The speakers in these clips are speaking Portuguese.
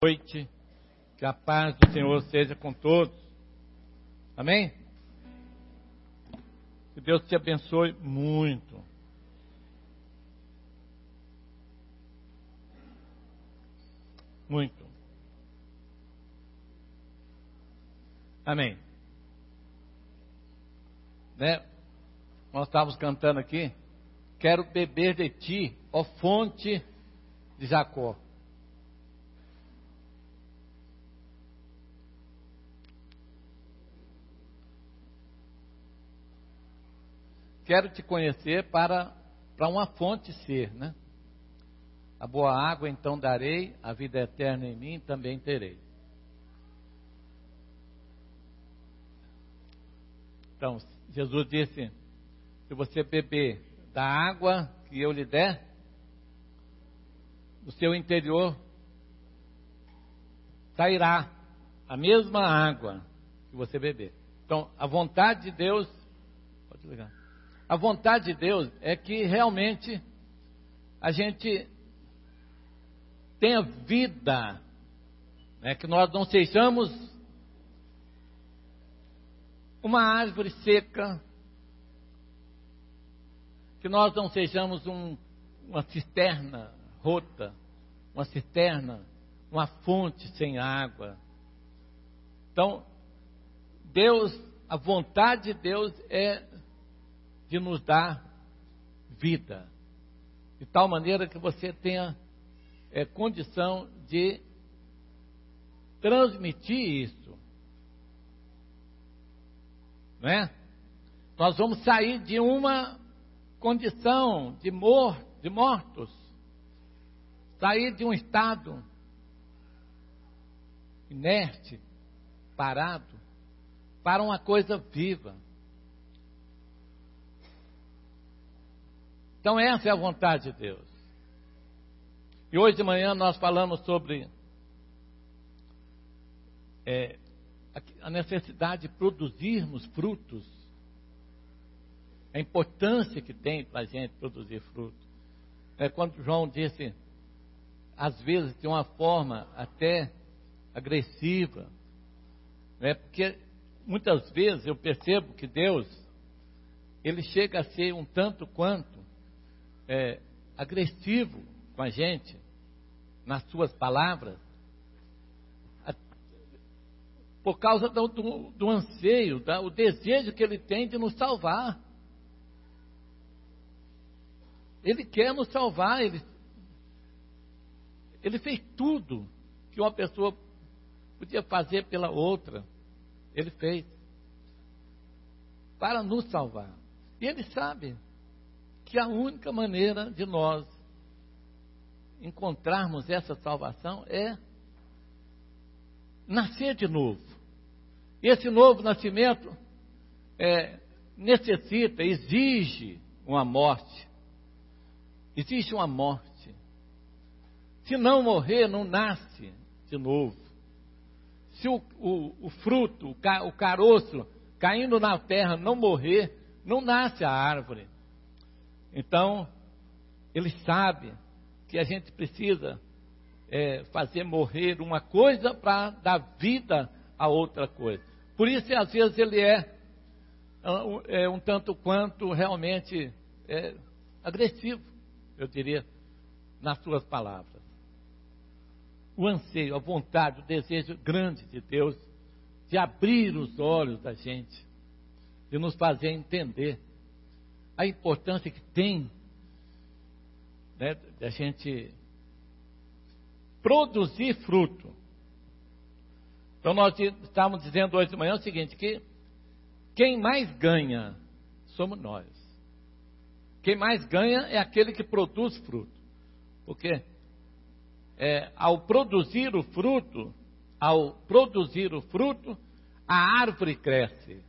Noite, que a paz do Senhor seja com todos. Amém? Que Deus te abençoe muito. Muito. Amém. Né? Nós estávamos cantando aqui. Quero beber de ti, ó fonte de Jacó. Quero te conhecer para uma fonte ser, né? A boa água então darei, a vida eterna em mim também terei. Então, Jesus disse, se você beber da água que eu lhe der, do seu interior sairá a mesma água que você beber. Então, a vontade de Deus, pode ligar. A vontade de Deus é que realmente a gente tenha vida, né? Que nós não sejamos uma árvore seca, que nós não sejamos uma cisterna rota, uma cisterna, uma fonte sem água. Então, Deus, a vontade de Deus é de nos dar vida, de tal maneira que você tenha condição de transmitir isso, não é? Nós vamos sair de uma condição de mortos, sair de um estado inerte, parado, para uma coisa viva. Então essa é a vontade de Deus. E hoje de manhã nós falamos sobre a necessidade de produzirmos frutos. A importância que tem para a gente produzir frutos. Quando João disse, às vezes de uma forma até agressiva, porque muitas vezes eu percebo que Deus, Ele chega a ser um tanto quanto agressivo com a gente, nas suas palavras, por causa do anseio, o desejo que Ele tem de nos salvar. Ele quer nos salvar, Ele fez tudo que uma pessoa podia fazer pela outra, Ele fez, para nos salvar. E Ele sabe que a única maneira de nós encontrarmos essa salvação é nascer de novo. E esse novo nascimento exige uma morte. Existe uma morte. Se não morrer, não nasce de novo. Se o fruto, o caroço caindo na terra não morrer, não nasce a árvore. Então, Ele sabe que a gente precisa fazer morrer uma coisa para dar vida a outra coisa. Por isso, às vezes, Ele é um tanto quanto realmente agressivo, eu diria, nas suas palavras. O anseio, a vontade, o desejo grande de Deus de abrir os olhos da gente, de nos fazer entender a importância que tem, né, de a gente produzir fruto. Então nós estávamos dizendo hoje de manhã o seguinte, que quem mais ganha somos nós. Quem mais ganha é aquele que produz fruto. Porque ao produzir o fruto, a árvore cresce.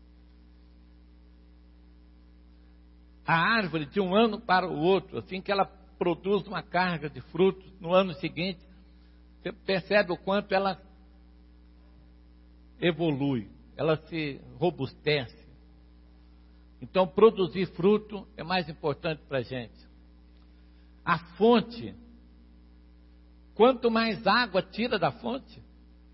A árvore de um ano para o outro, assim que ela produz uma carga de frutos, no ano seguinte, você percebe o quanto ela evolui, ela se robustece. Então, produzir fruto é mais importante para a gente. A fonte quanto mais água tira da fonte,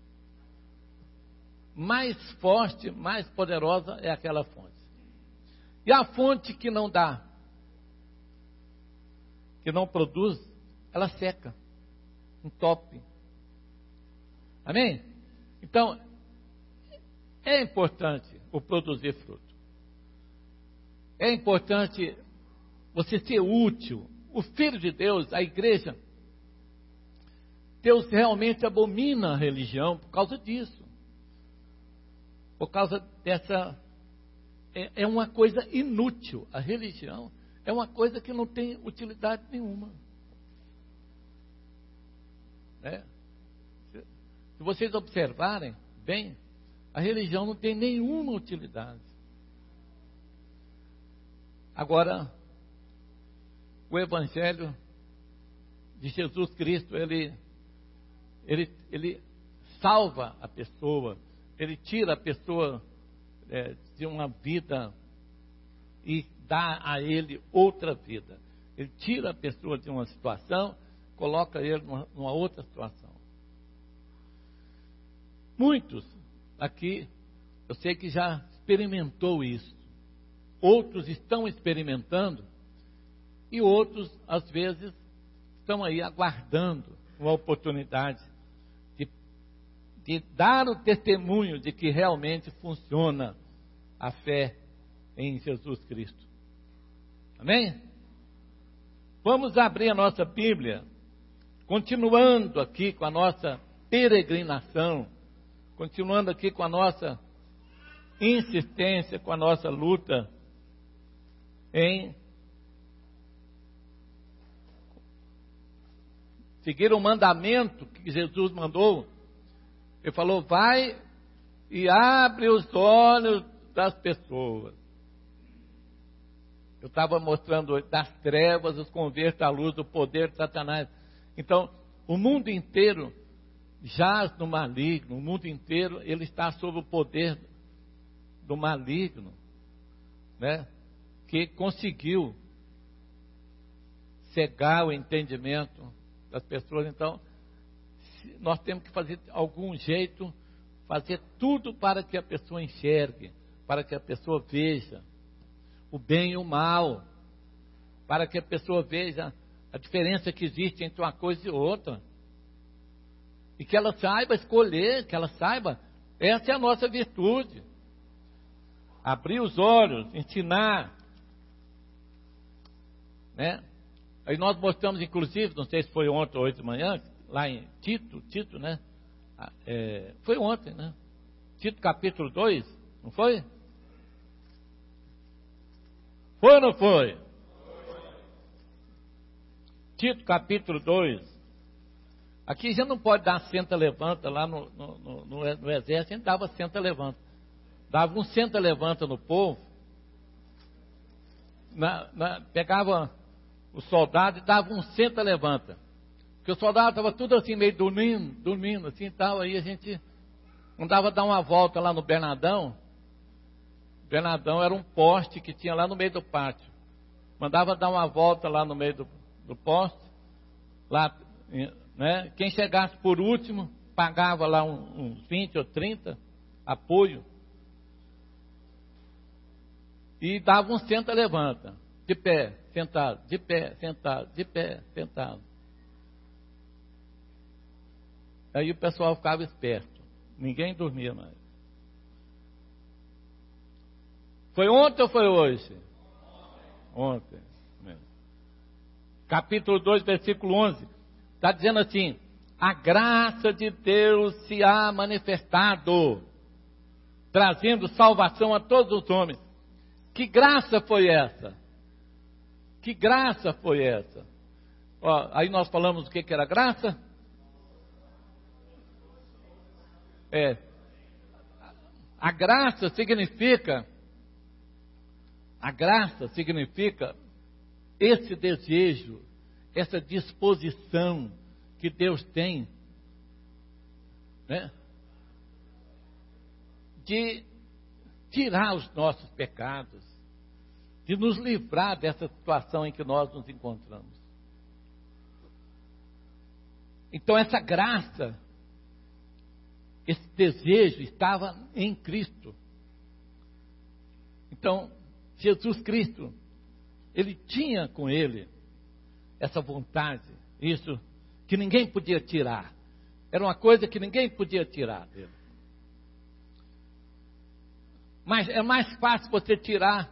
mais forte, mais poderosa é aquela fonte. E a fonte que não dá, que não produz, ela seca, entope. Amém? Então, é importante o produzir fruto. É importante você ser útil. O Filho de Deus, a igreja, Deus realmente abomina a religião por causa disso. Por causa dessa... É uma coisa inútil. A religião é uma coisa que não tem utilidade nenhuma. Né? Se vocês observarem bem, a religião não tem nenhuma utilidade. Agora, o Evangelho de Jesus Cristo, ele salva a pessoa, ele tira a pessoa de uma vida e dá a ele outra vida. Ele tira a pessoa de uma situação, coloca ele numa outra situação. Muitos aqui, eu sei que já experimentou isso. Outros estão experimentando e outros, às vezes, estão aí aguardando uma oportunidade de dar o testemunho de que realmente funciona a fé em Jesus Cristo. Amém? Vamos abrir a nossa Bíblia, continuando aqui com a nossa peregrinação, continuando aqui com a nossa insistência, com a nossa luta em seguir o mandamento que Jesus mandou. Ele falou: vai e abre os olhos das pessoas. Eu estava mostrando das trevas, os converta à luz do poder de Satanás. Então, o mundo inteiro jaz no maligno, o mundo inteiro ele está sob o poder do maligno, né? Que conseguiu cegar o entendimento das pessoas. Então, nós temos que fazer algum jeito, fazer tudo para que a pessoa enxergue, para que a pessoa veja o bem e o mal, para que a pessoa veja a diferença que existe entre uma coisa e outra, e que ela saiba escolher, que ela saiba, essa é a nossa virtude, abrir os olhos, ensinar, né? Aí nós mostramos, inclusive, não sei se foi ontem ou hoje de manhã, lá em Tito, né? Foi ontem, né? Tito capítulo 2, não foi? Foi ou não foi? Tito capítulo 2. Aqui já não pode dar senta-levanta lá no exército, a gente dava senta-levanta. Dava um senta-levanta no povo, pegava o soldado e dava um senta-levanta. Porque o soldado estava tudo assim, meio dormindo assim e tal. Aí a gente mandava dar uma volta lá no Bernardão. Bernardão era um poste que tinha lá no meio do pátio. Mandava dar uma volta lá no meio do poste. Lá, né? Quem chegasse por último, pagava lá uns 20 ou 30 apoio. E dava um senta-levanta. De pé, sentado, de pé, sentado, de pé, sentado. Aí o pessoal ficava esperto. Ninguém dormia mais. Foi ontem ou foi hoje? Ontem. Capítulo 2, versículo 11. Está dizendo assim: a graça de Deus se há manifestado, trazendo salvação a todos os homens. Que graça foi essa? Que graça foi essa? Ó, aí nós falamos o que era graça? A graça significa esse desejo, essa disposição que Deus tem, né, de tirar os nossos pecados, de nos livrar dessa situação em que nós nos encontramos. Então essa graça, esse desejo estava em Cristo. Então, Jesus Cristo, ele tinha com ele essa vontade, isso que ninguém podia tirar. Era uma coisa que ninguém podia tirar dele. Mas é mais fácil você tirar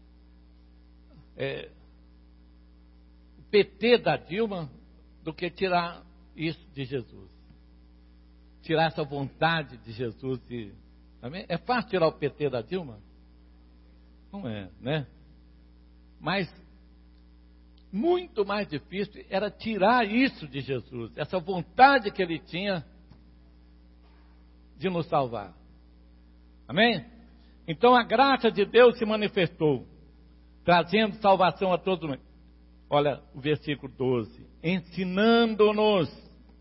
o PT da Dilma do que tirar isso de Jesus. Tirar essa vontade de Jesus. Amém? É fácil tirar o PT da Dilma? Não é, né? Mas muito mais difícil era tirar isso de Jesus, essa vontade que ele tinha de nos salvar. Amém? Então a graça de Deus se manifestou, trazendo salvação a todos nós. Olha o versículo 12. Ensinando-nos.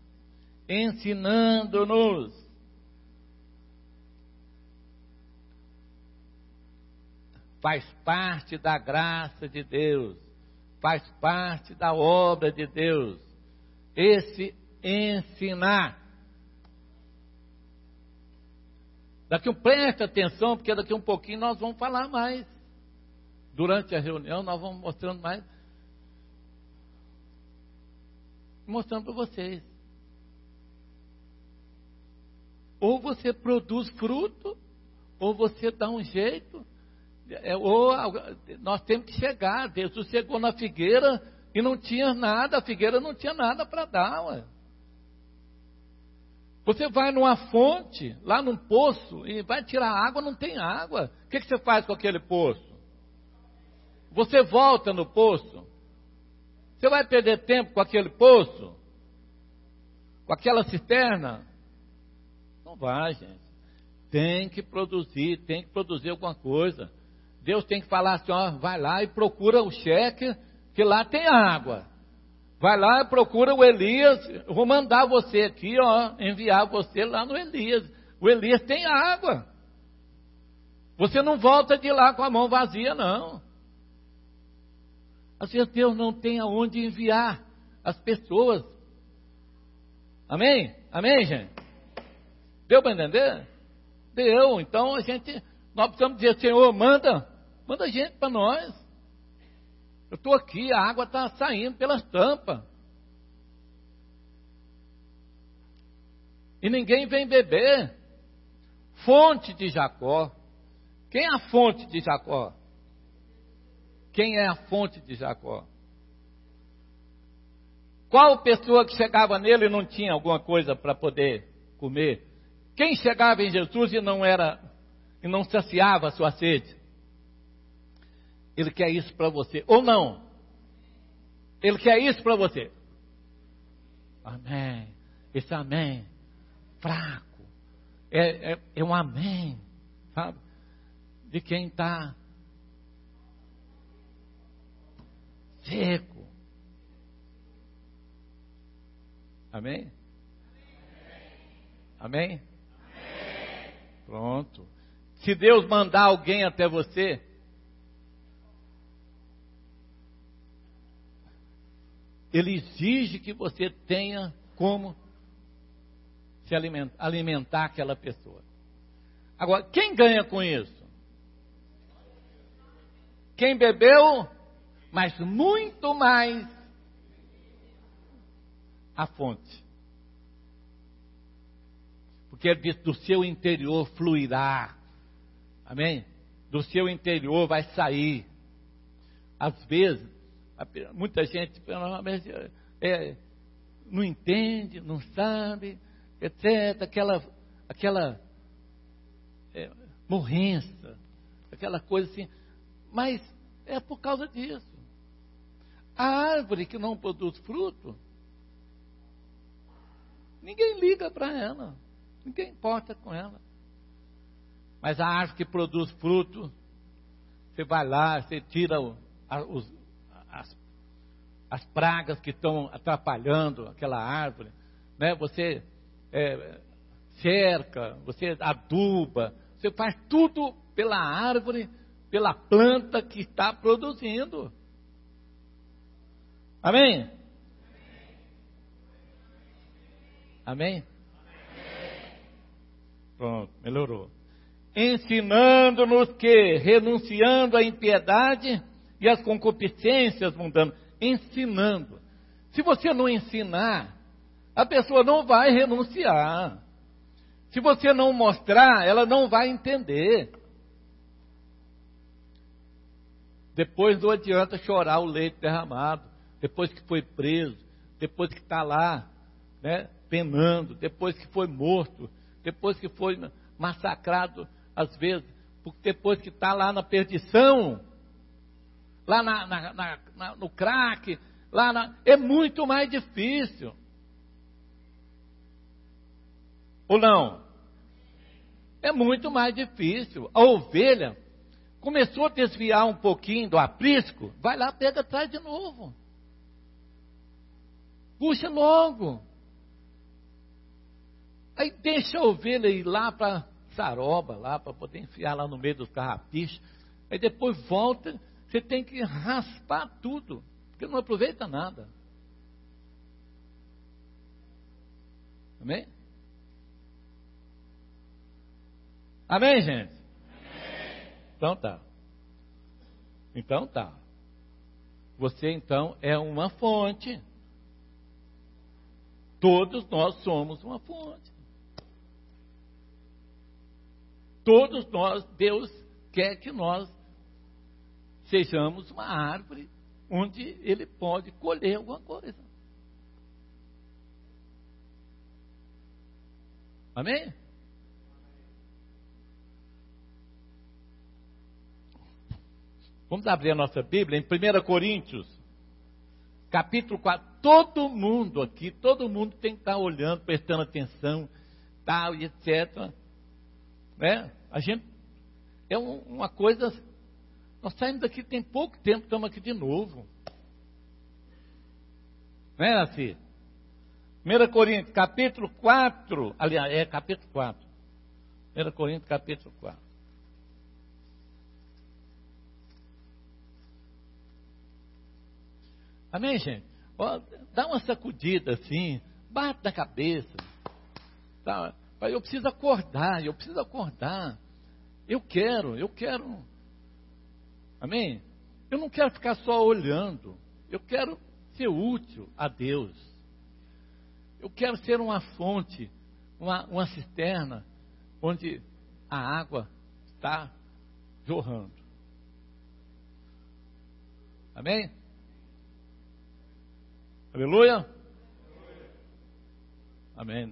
Faz parte da graça de Deus. Faz parte da obra de Deus. Esse ensinar. Preste atenção, porque daqui um pouquinho nós vamos falar mais. Durante a reunião nós vamos mostrando mais. Mostrando para vocês. Ou você produz fruto, ou você dá um jeito. Ou nós temos que chegar. Jesus chegou na figueira e não tinha nada. A figueira não tinha nada para dar. Ué. Você vai numa fonte, lá num poço, e vai tirar água, não tem água. O que você faz com aquele poço? Você volta no poço? Você vai perder tempo com aquele poço? Com aquela cisterna? Não vai, gente. Tem que produzir alguma coisa. Deus tem que falar assim, ó, vai lá e procura o cheque, que lá tem água. Vai lá e procura o Elias, eu vou mandar você aqui, ó, enviar você lá no Elias. O Elias tem água. Você não volta de lá com a mão vazia, não. Às vezes Deus não tem aonde enviar as pessoas. Amém? Amém, gente? Deu para entender? Deu. Então nós precisamos dizer, Senhor, manda gente para nós. Eu estou aqui, a água está saindo pelas tampas. E ninguém vem beber. Fonte de Jacó. Quem é a fonte de Jacó? Quem é a fonte de Jacó? Qual pessoa que chegava nele e não tinha alguma coisa para poder comer? Quem chegava em Jesus e não saciava a sua sede? Ele quer isso para você, ou não? Ele quer isso para você. Amém. Esse amém fraco é um amém, sabe? De quem está seco. Amém? Amém? Pronto. Se Deus mandar alguém até você, Ele exige que você tenha como se alimentar aquela pessoa. Agora, quem ganha com isso? Quem bebeu, mas muito mais a fonte. Porque ele diz, do seu interior fluirá. Amém? Do seu interior vai sair. Às vezes, muita gente não entende, não sabe, etc. Aquela morrença, aquela coisa assim. Mas é por causa disso. A árvore que não produz fruto, ninguém liga para ela, ninguém importa com ela. Mas a árvore que produz fruto, você vai lá, você tira as pragas que estão atrapalhando aquela árvore, né? Você cerca, você aduba, você faz tudo pela árvore, pela planta que está produzindo. Amém? Amém? Pronto, melhorou. Ensinando-nos que, renunciando à impiedade e às concupiscências mundanas, ensinando. Se você não ensinar, a pessoa não vai renunciar. Se você não mostrar, ela não vai entender. Depois não adianta chorar o leite derramado, depois que foi preso, depois que está lá, né, penando, depois que foi morto, depois que foi massacrado, às vezes, depois que está lá na perdição, lá no crack, é muito mais difícil. Ou não? É muito mais difícil. A ovelha começou a desviar um pouquinho do aprisco, vai lá, pega atrás de novo. Puxa logo. Aí deixa a ovelha ir lá para saroba, lá para poder enfiar lá no meio dos carrapichos. Aí depois volta, você tem que raspar tudo, porque não aproveita nada. Amém? Amém, gente? Amém. Então tá. Você então é uma fonte. Todos nós somos uma fonte. Todos nós, Deus quer que nós sejamos uma árvore onde Ele pode colher alguma coisa. Amém? Vamos abrir a nossa Bíblia em 1 Coríntios, capítulo 4. Todo mundo aqui, todo mundo tem que estar olhando, prestando atenção, tal e etc. Né? A gente, é uma coisa, nós saímos daqui tem pouco tempo, estamos aqui de novo. Não é assim? 1 Coríntios, capítulo 4, aliás, capítulo 4. 1 Coríntios, capítulo 4. Amém, gente? Ó, dá uma sacudida assim, bate na cabeça. Tá? Eu preciso acordar. Eu quero. Amém? Eu não quero ficar só olhando. Eu quero ser útil a Deus. Eu quero ser uma fonte, uma cisterna, onde a água está jorrando. Amém? Aleluia? Amém.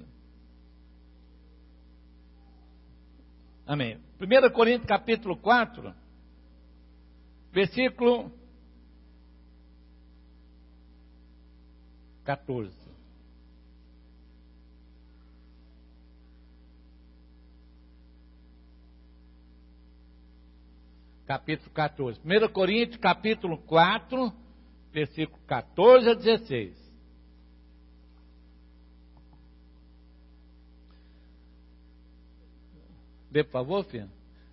Amém. 1 Coríntios capítulo 4, versículo 14. Capítulo 14. 1 Coríntios capítulo 4, versículo 14 a 16. Dê, por favor, filho.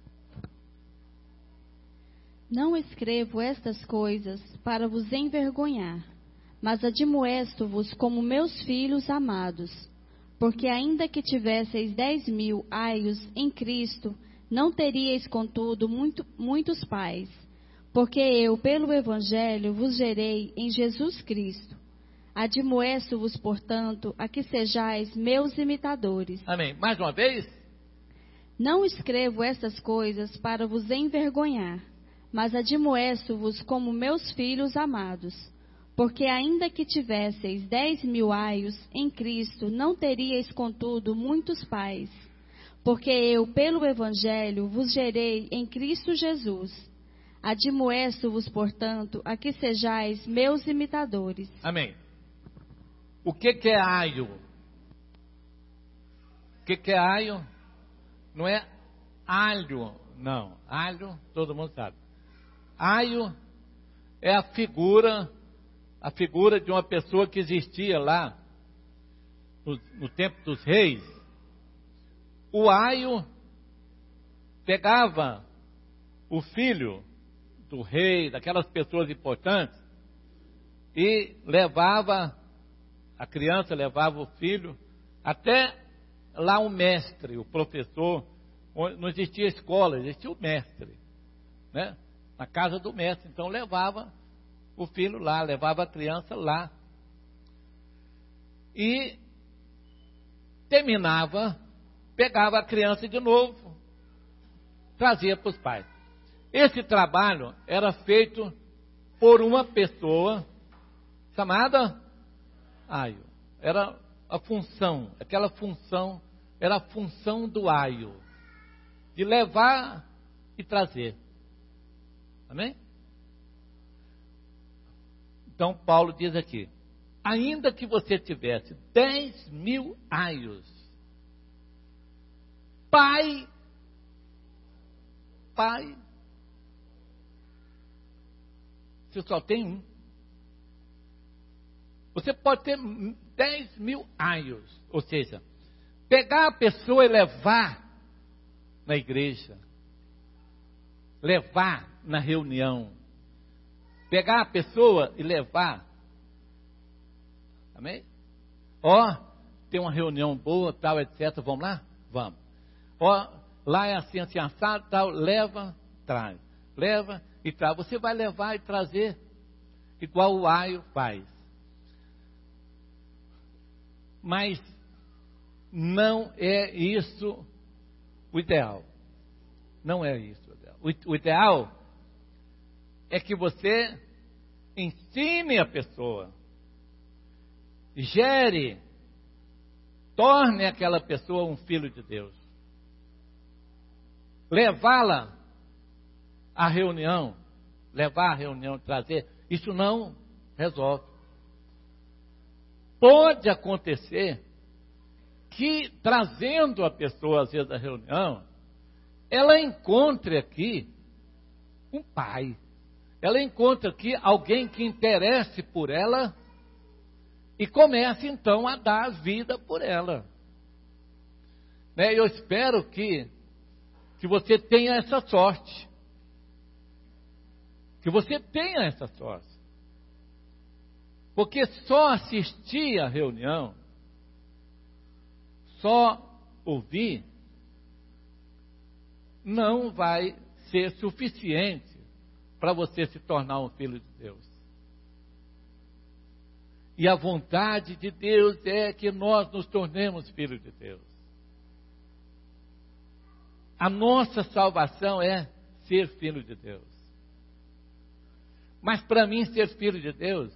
Não escrevo estas coisas para vos envergonhar, mas admoesto-vos como meus filhos amados. Porque ainda que tivesseis 10.000 aios em Cristo, não teríeis, contudo, muitos pais. Porque eu, pelo Evangelho, vos gerei em Jesus Cristo. Admoesto-vos, portanto, a que sejais meus imitadores. Amém. Mais uma vez. Não escrevo estas coisas para vos envergonhar, mas admoesto-vos como meus filhos amados. Porque ainda que tivesseis 10.000 aios em Cristo, não teríeis, contudo, muitos pais. Porque eu, pelo Evangelho, vos gerei em Cristo Jesus. Admoesto-vos, portanto, a que sejais meus imitadores. Amém. O que é aio? O que é aio? Não é alho, não. Alho, todo mundo sabe. Aio é a figura de uma pessoa que existia lá no tempo dos reis. O aio pegava o filho do rei, daquelas pessoas importantes, e levava, a criança levava o filho Até lá o mestre, o professor, não existia escola, existia o mestre, né? Na casa do mestre. Então levava o filho lá, levava a criança lá. E terminava, pegava a criança de novo, trazia para os pais. Esse trabalho era feito por uma pessoa chamada aio. Era a função, aquela função, era a função do aio, de levar e trazer. Amém? Então Paulo diz aqui, ainda que você tivesse 10.000 aios, pai, você só tem um. Você pode ter 10.000 aios, ou seja, pegar a pessoa e levar na igreja, levar na reunião, pegar a pessoa e levar, amém? Ó, tem uma reunião boa, tal, etc, vamos lá? Vamos. Ó, lá é assim, assim, assado, tal, leva, traz, leva e traz, você vai levar e trazer, igual o aio faz. Mas não é isso o ideal. Não é isso o ideal. O ideal é que você ensine a pessoa, gere, torne aquela pessoa um filho de Deus. Levá-la à reunião, levar à reunião, trazer, isso não resolve. Pode acontecer que, trazendo a pessoa às vezes à reunião, ela encontre aqui um pai, ela encontra aqui alguém que interesse por ela e comece então a dar vida por ela. Né? Eu espero que você tenha essa sorte. Que você tenha essa sorte. Porque só assistir à reunião, só ouvir, não vai ser suficiente para você se tornar um filho de Deus. E a vontade de Deus é que nós nos tornemos filhos de Deus. A nossa salvação é ser filho de Deus. Mas para mim ser filho de Deus,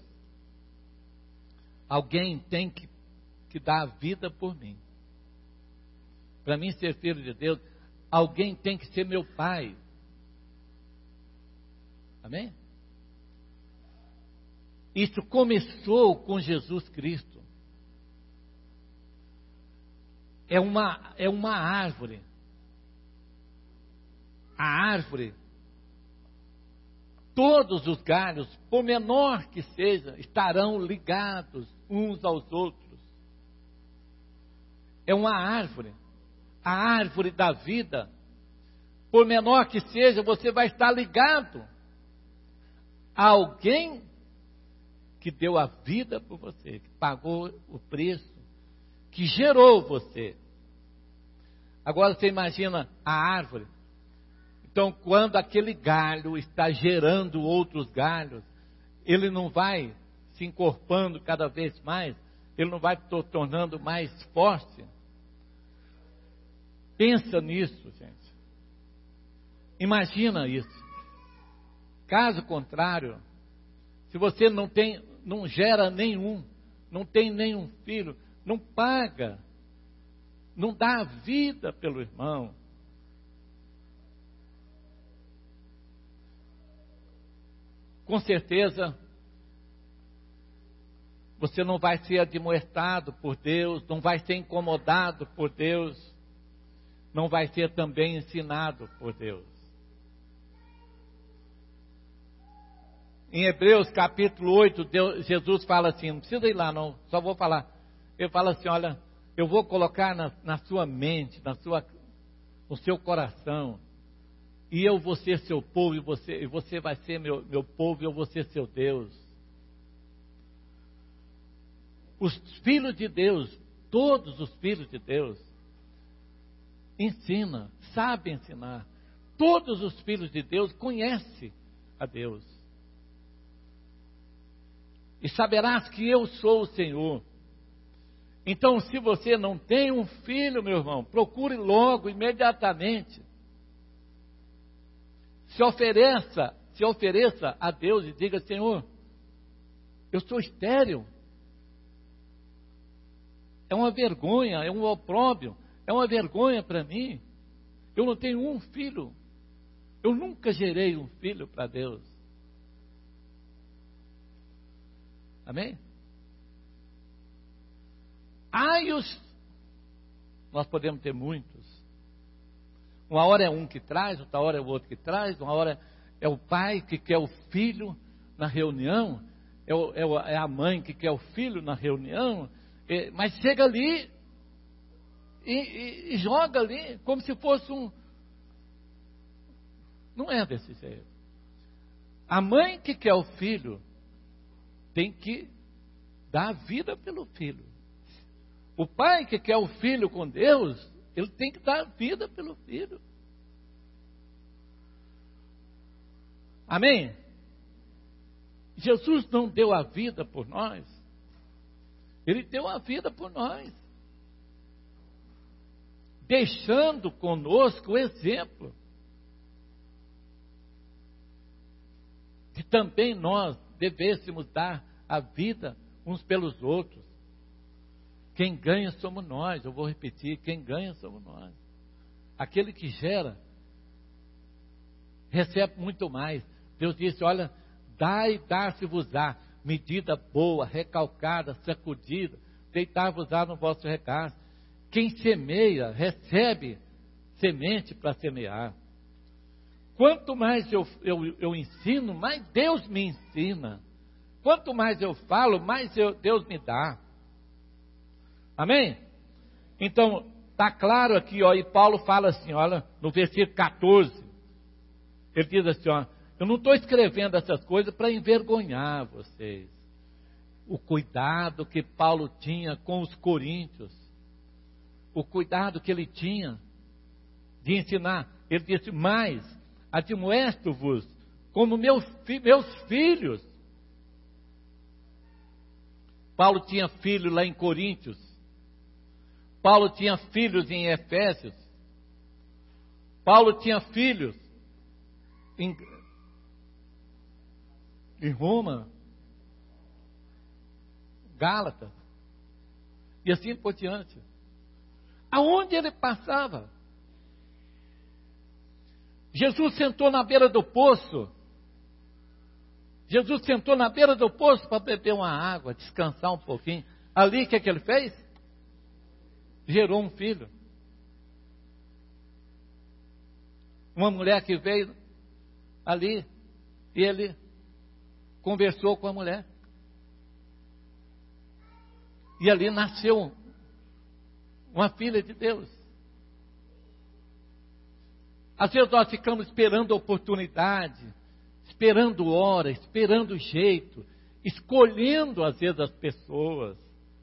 alguém tem que dar a vida por mim. Para mim ser filho de Deus, alguém tem que ser meu pai. Amém? Isso começou com Jesus Cristo. É uma árvore. A árvore, todos os galhos, por menor que seja, estarão ligados uns aos outros. É uma árvore, a árvore da vida. Por menor que seja, você vai estar ligado a alguém que deu a vida por você, que pagou o preço, que gerou você. Agora você imagina a árvore. Então, quando aquele galho está gerando outros galhos, ele não vai se encorpando cada vez mais, ele não vai tornando mais forte. Pensa nisso, gente. Imagina isso. Caso contrário, se você não gera nenhum, não tem nenhum filho, não paga, não dá a vida pelo irmão, com certeza, você não vai ser admoestado por Deus, não vai ser incomodado por Deus, não vai ser também ensinado por Deus. Em Hebreus capítulo 8, Jesus fala assim, não precisa ir lá não, só vou falar. Ele fala assim, olha, eu vou colocar na sua mente, no seu coração, e eu vou ser seu povo, e você vai ser meu povo, e eu vou ser seu Deus. Os filhos de Deus, todos os filhos de Deus. Ensina, sabe ensinar. Todos os filhos de Deus conhecem a Deus. E saberás que eu sou o Senhor. Então, se você não tem um filho, meu irmão, procure logo, imediatamente. Se ofereça a Deus e diga: Senhor, eu sou estéril. É uma vergonha, é um opróbrio, é uma vergonha para mim. Eu não tenho um filho. Eu nunca gerei um filho para Deus. Amém? Nós podemos ter muitos. Uma hora é um que traz, outra hora é o outro que traz, uma hora é o pai que quer o filho na reunião, é a mãe que quer o filho na reunião, mas chega ali e joga ali como se fosse um... Não é desse jeito. A mãe que quer o filho tem que dar a vida pelo filho. O pai que quer o filho com Deus, ele tem que dar a vida pelo filho. Amém? Jesus não deu a vida por nós. Ele deu a vida por nós. Deixando conosco o exemplo. Que também nós devêssemos dar a vida uns pelos outros. Quem ganha somos nós. Eu vou repetir: quem ganha somos nós. Aquele que gera recebe muito mais. Deus disse: olha, dai e dar-se-vos-á, medida boa, recalcada, sacudida, deitar-vos-á no vosso regaço. Quem semeia recebe semente para semear. Quanto mais eu ensino, mais Deus me ensina. Quanto mais eu falo, mais Deus me dá. Amém? Então, está claro aqui, ó, e Paulo fala assim, olha, no versículo 14. Ele diz assim, ó: eu não estou escrevendo essas coisas para envergonhar vocês. O cuidado que Paulo tinha com os coríntios. O cuidado que ele tinha de ensinar. Ele disse: mas admoesto-vos como meus filhos. Paulo tinha filho lá em Coríntios. Paulo tinha filhos em Efésios. Paulo tinha filhos em Roma, Gálatas, e assim por diante. Aonde ele passava, Jesus sentou na beira do poço. Jesus sentou na beira do poço para beber uma água, descansar um pouquinho. Ali, o que ele fez? Gerou um filho. Uma mulher que veio ali, e ele conversou com a mulher. E ali nasceu uma filha de Deus. Às vezes nós ficamos esperando a oportunidade, esperando hora, esperando jeito, escolhendo às vezes as pessoas.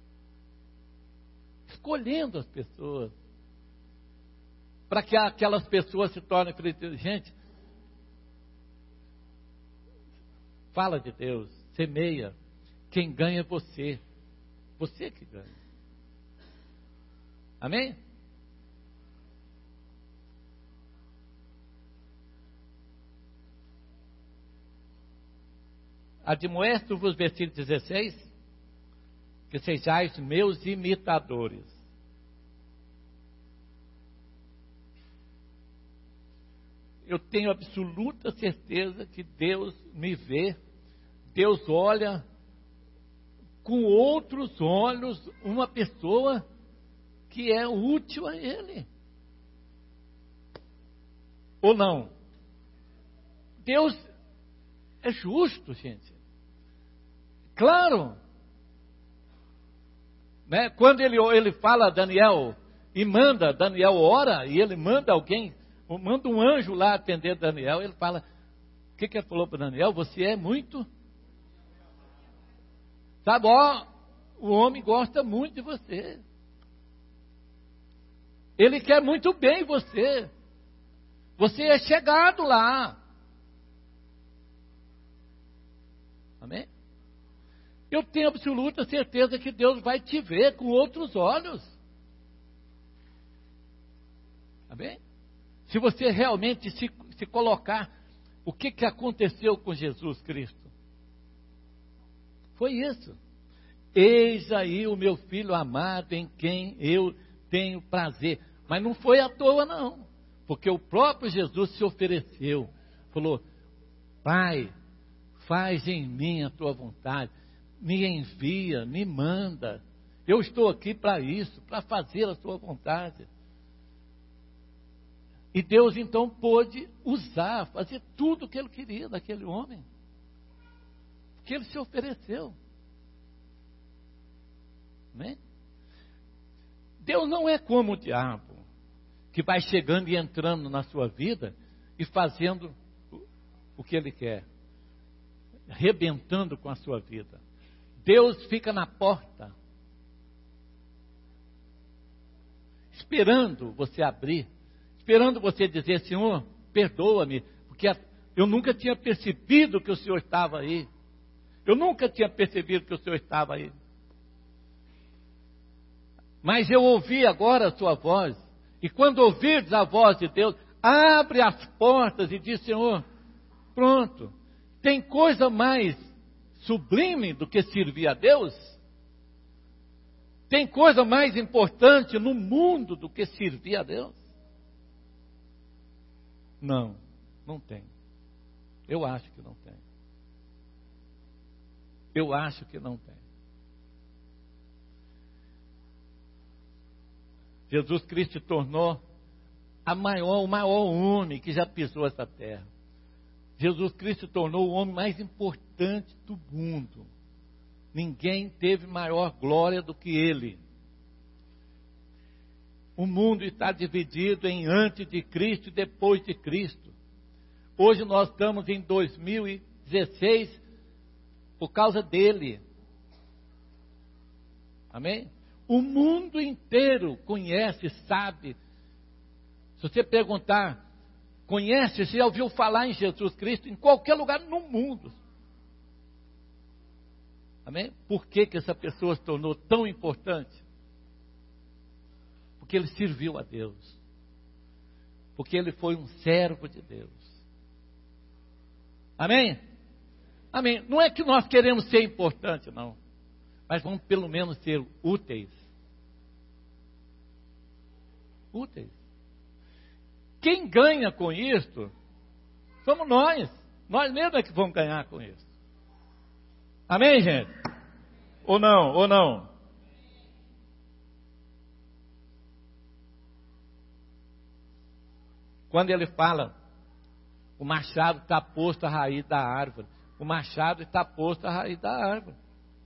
Escolhendo as pessoas. Para que aquelas pessoas se tornem felizes. Gente, fala de Deus, semeia. Quem ganha é você. Você que ganha. Amém? Admoesto-vos, versículo 16, que sejais meus imitadores. Eu tenho absoluta certeza que Deus me vê, Deus olha com outros olhos uma pessoa que é útil a Ele. Ou não? Deus é justo, gente. Claro. Né? Quando ele fala a Daniel, e manda, Daniel ora, e ele manda alguém, manda um anjo lá atender Daniel, ele fala, o que ele falou para Daniel? Você é muito... Sabe, ó, o homem gosta muito de você. Ele quer muito bem você. Você é chegado lá. Amém? Eu tenho absoluta certeza que Deus vai te ver com outros olhos. Amém? Se você realmente se colocar, o que aconteceu com Jesus Cristo? Foi isso. Eis aí o meu filho amado em quem eu tenho prazer. Mas não foi à toa não. Porque o próprio Jesus se ofereceu. Falou, Pai, faz em mim a tua vontade. Me envia, me manda. Eu estou aqui para isso, para fazer a tua vontade. E Deus então pôde usar, fazer tudo o que Ele queria daquele homem. Porque Ele se ofereceu. Amém? Deus não é como o diabo, que vai chegando e entrando na sua vida e fazendo o que Ele quer. Arrebentando com a sua vida. Deus fica na porta, esperando você abrir. Esperando você dizer, Senhor, perdoa-me, porque eu nunca tinha percebido que o Senhor estava aí. Eu nunca tinha percebido que o Senhor estava aí. Mas eu ouvi agora a sua voz. E quando ouvires a voz de Deus, abre as portas e diz, Senhor, pronto. Tem coisa mais sublime do que servir a Deus? Tem coisa mais importante no mundo do que servir a Deus? Não, não tem. Eu acho que não tem. Eu acho que não tem. Jesus Cristo se tornou o maior homem que já pisou essa terra. Jesus Cristo se tornou o homem mais importante do mundo. Ninguém teve maior glória do que ele. O mundo está dividido em antes de Cristo e depois de Cristo. Hoje nós estamos em 2016 por causa dele. Amém? O mundo inteiro conhece, sabe. Se você perguntar, conhece, você já ouviu falar em Jesus Cristo em qualquer lugar no mundo. Amém? Por que essa pessoa se tornou tão importante? Porque ele serviu a Deus. Porque ele foi um servo de Deus. Amém? Amém. Não é que nós queremos ser importantes, não. Mas vamos pelo menos ser úteis. Úteis. Quem ganha com isso somos nós. Nós mesmos é que vamos ganhar com isso. Amém, gente? Ou não? Ou não? Quando ele fala, o machado está posto à raiz da árvore. O machado está posto à raiz da árvore.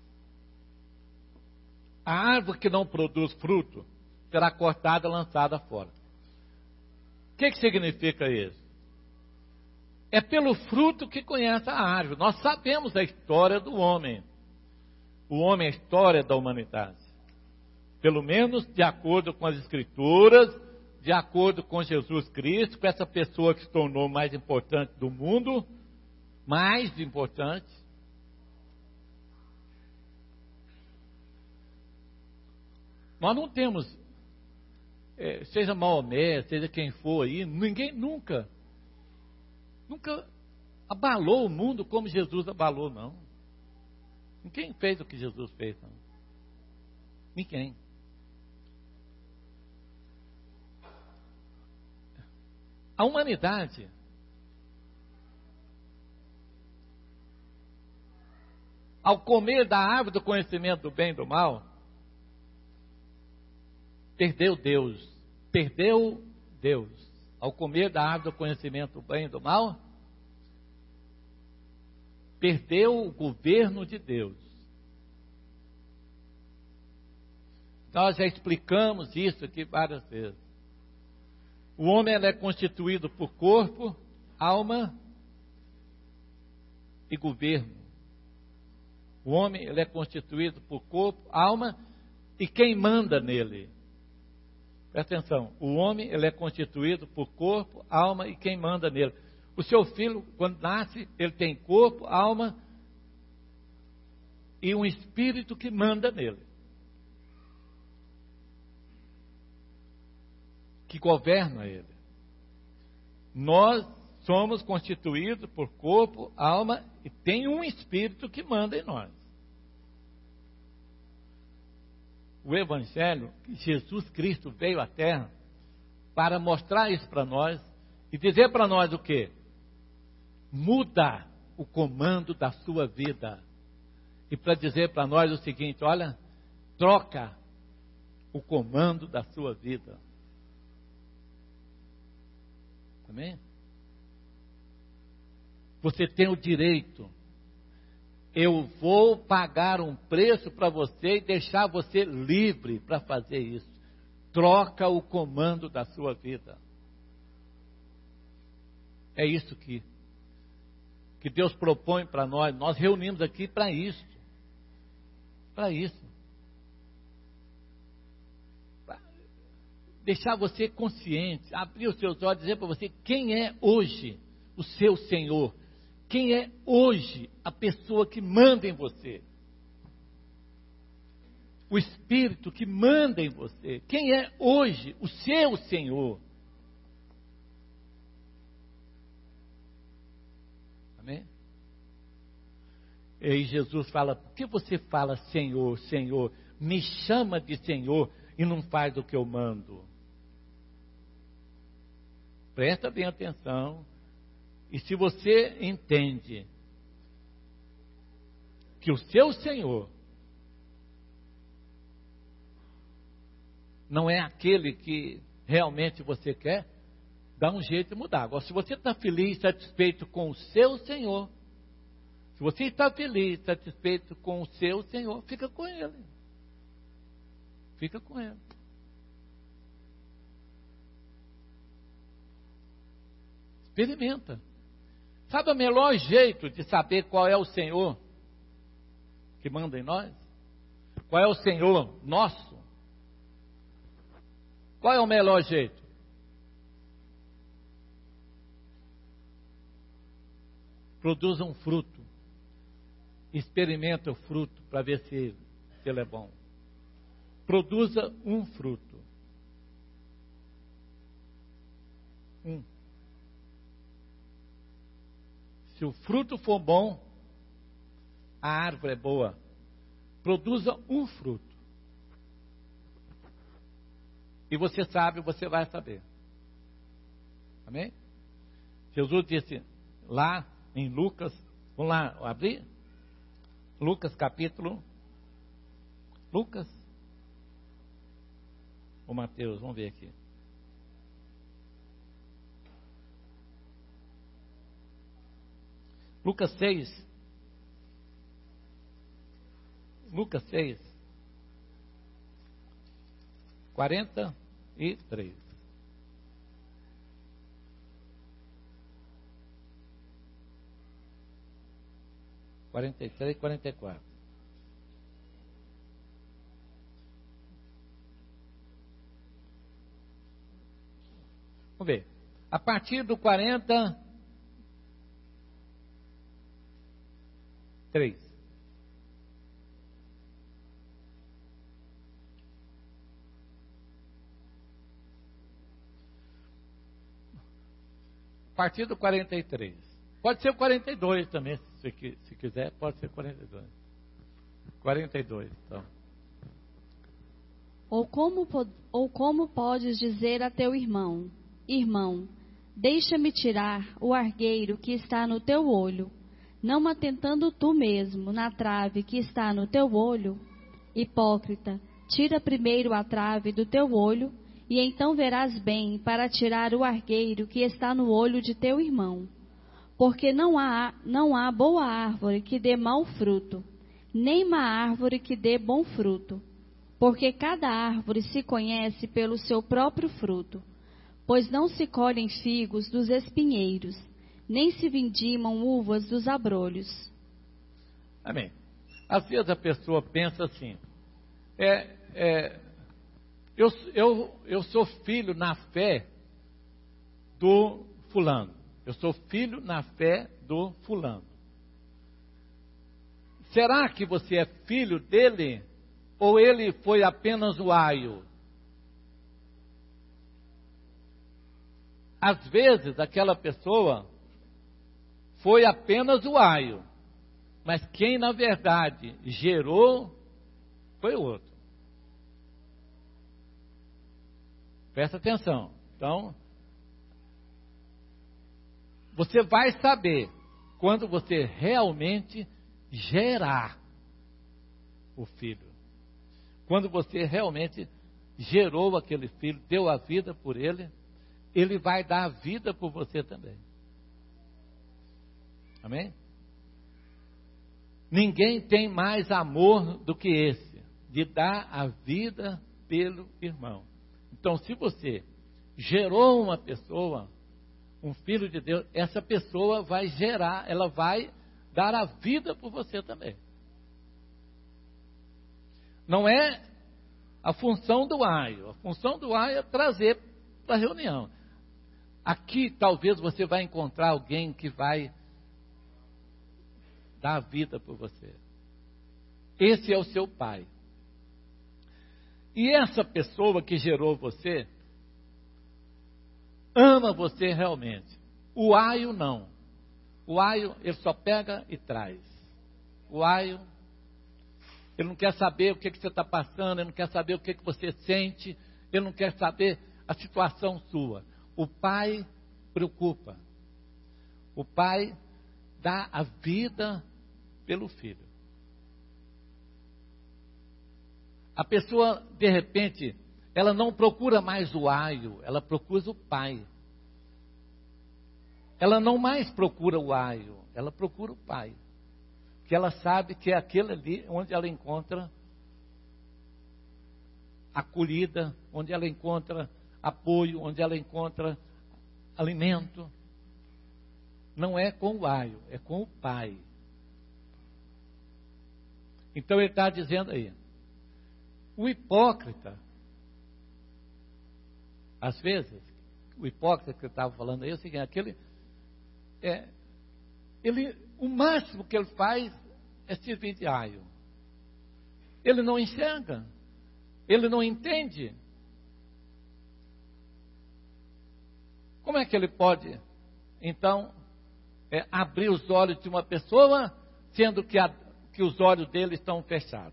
A árvore que não produz fruto será cortada e lançada fora. O que significa isso? É pelo fruto que conhece a árvore. Nós sabemos a história do homem. O homem é a história da humanidade. Pelo menos de acordo com as Escrituras, de acordo com Jesus Cristo, com essa pessoa que se tornou mais importante do mundo, mais importante. Nós não temos, seja Maomé, seja quem for aí, ninguém nunca abalou o mundo como Jesus abalou, não. Ninguém fez o que Jesus fez, não. Ninguém. A humanidade ao comer da árvore do conhecimento do bem e do mal, perdeu Deus. Perdeu Deus. Ao comer da árvore do conhecimento do bem e do mal, perdeu o governo de Deus. Nós já explicamos isso aqui várias vezes. O homem é constituído por corpo, alma e governo. O homem é constituído por corpo, alma e quem manda nele. Presta atenção, o homem ele é constituído por corpo, alma e quem manda nele. O seu filho, quando nasce, ele tem corpo, alma e um espírito que manda nele, que governa ele. Nós somos constituídos por corpo, alma e tem um espírito que manda em nós. O Evangelho, Jesus Cristo veio à Terra para mostrar isso para nós e dizer para nós o quê? Muda o comando da sua vida. E para dizer para nós o seguinte, olha, troca o comando da sua vida. Amém? Você tem o direito. Eu vou pagar um preço para você e deixar você livre para fazer isso. Troca o comando da sua vida. É isso que Deus propõe para nós. Nós reunimos aqui para isso. Para isso. Pra deixar você consciente, abrir os seus olhos e dizer para você quem é hoje o seu Senhor. Quem é hoje a pessoa que manda em você? O Espírito que manda em você. Quem é hoje o seu Senhor? Amém? E aí Jesus fala, por que você fala Senhor, Senhor? Me chama de Senhor e não faz o que eu mando. Presta bem atenção. E se você entende que o seu Senhor não é aquele que realmente você quer, dá um jeito de mudar. Agora, se você está feliz, satisfeito com o seu Senhor, se você está feliz, satisfeito com o seu Senhor, fica com Ele. Fica com Ele. Experimenta. Sabe o melhor jeito de saber qual é o Senhor que manda em nós? Qual é o Senhor nosso? Qual é o melhor jeito? Produza um fruto. Experimenta o fruto para ver se ele é bom. Produza um fruto. Se o fruto for bom, a árvore é boa. Produza um fruto. E você sabe, você vai saber. Amém? Jesus disse lá em Lucas, vamos lá abrir? Lucas capítulo. Lucas? Ou Mateus, vamos ver aqui. Lucas 6. Lucas 6. 43. Quarenta e três, 44. Vamos ver. A partir do 43. A partir do 43. Pode ser o 42 também, se quiser, pode ser 42. 42, então. Ou como podes dizer a teu irmão, irmão, deixa-me tirar o argueiro que está no teu olho, não atentando tu mesmo na trave que está no teu olho? Hipócrita, tira primeiro a trave do teu olho, e então verás bem para tirar o argueiro que está no olho de teu irmão. Porque não há boa árvore que dê mau fruto, nem má árvore que dê bom fruto. Porque cada árvore se conhece pelo seu próprio fruto. Pois não se colhem figos dos espinheiros, nem se vindimam uvas dos abrolhos. Amém. Às vezes a pessoa pensa assim, eu sou filho na fé do fulano. Eu sou filho na fé do fulano. Será que você é filho dele? Ou ele foi apenas o aio? Às vezes, aquela pessoa foi apenas o aio. Mas quem, na verdade, gerou foi o outro. Presta atenção. Então, você vai saber quando você realmente gerar o filho. Quando você realmente gerou aquele filho, deu a vida por ele, ele vai dar a vida por você também. Amém? Ninguém tem mais amor do que esse, de dar a vida pelo irmão. Então, se você gerou uma pessoa, um filho de Deus, essa pessoa vai gerar, ela vai dar a vida por você também. Não é a função do aio. A função do aio é trazer para a reunião. Aqui talvez você vai encontrar alguém que vai dar a vida por você. Esse é o seu pai. E essa pessoa que gerou você ama você realmente. O aio não. O aio, ele só pega e traz. O aio, ele não quer saber o que você está passando, ele não quer saber o que você sente, ele não quer saber a situação sua. O pai preocupa. O pai dá a vida pelo filho. A pessoa, de repente, ela não procura mais o aio, ela procura o pai. Ela não mais procura o aio, ela procura o pai. Porque ela sabe que é aquele ali onde ela encontra acolhida, onde ela encontra apoio, onde ela encontra alimento. Não é com o aio, é com o pai. Então ele está dizendo aí, o hipócrita, às vezes, o hipócrita que eu estava falando aí é o seguinte, o máximo que ele faz é servir de aio. Ele não enxerga, ele não entende. Como é que ele pode, então, abrir os olhos de uma pessoa, sendo que os olhos dele estão fechados?